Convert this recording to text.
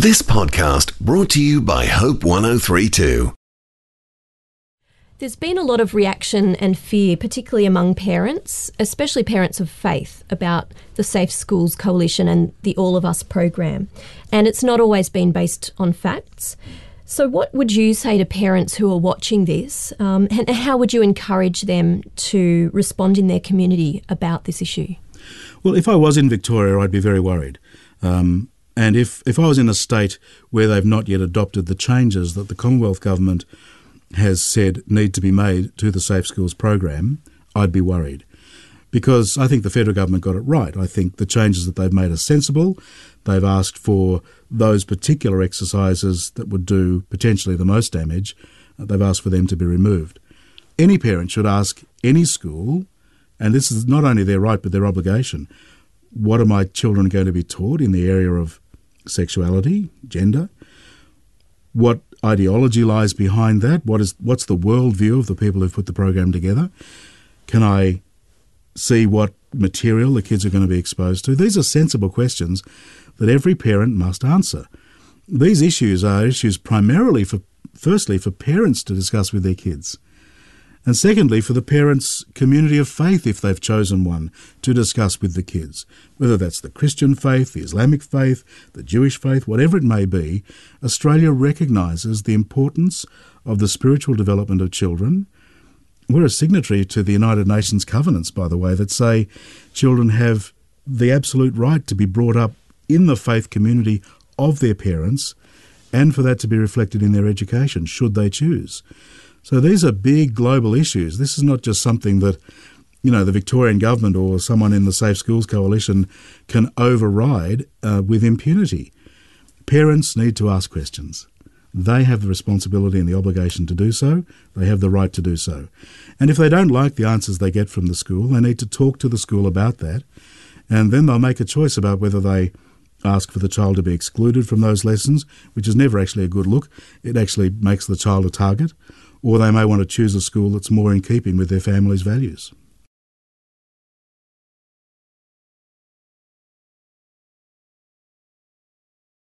This podcast brought to you by Hope 103.2. There's been a lot of reaction and fear, particularly among parents, especially parents of faith, about the Safe Schools Coalition and the All of Us program. And it's not always been based on facts. So what would you say to parents who are watching this, and how would you encourage them to respond in their community about this issue? Well, if I was in Victoria, I'd be very worried. And if I was in a state where they've not yet adopted the changes that the Commonwealth Government has said need to be made to the Safe Schools program, I'd be worried. Because I think the federal government got it right. I think the changes that they've made are sensible. They've asked for those particular exercises that would do potentially the most damage. They've asked for them to be removed. Any parent should ask any school, and this is not only their right but their obligation, what are my children going to be taught in the area of sexuality, gender? What ideology lies behind that? What's the worldview of the people who've put the program together? Can I see what material the kids are going to be exposed to? These are sensible questions that every parent must answer. These issues are issues primarily firstly for parents to discuss with their kids, and secondly for the parents' community of faith, if they've chosen one, to discuss with the kids. Whether that's the Christian faith, the Islamic faith, the Jewish faith, whatever it may be, Australia recognises the importance of the spiritual development of children. We're a signatory to the United Nations covenants, by the way, that say children have the absolute right to be brought up in the faith community of their parents and for that to be reflected in their education, should they choose. So these are big global issues. This is not just something that, the Victorian government or someone in the Safe Schools Coalition can override with impunity. Parents need to ask questions. They have the responsibility and the obligation to do so. They have the right to do so. And if they don't like the answers they get from the school, they need to talk to the school about that, and then they'll make a choice about whether they ask for the child to be excluded from those lessons, which is never actually a good look. It actually makes the child a target. Or they may want to choose a school that's more in keeping with their family's values.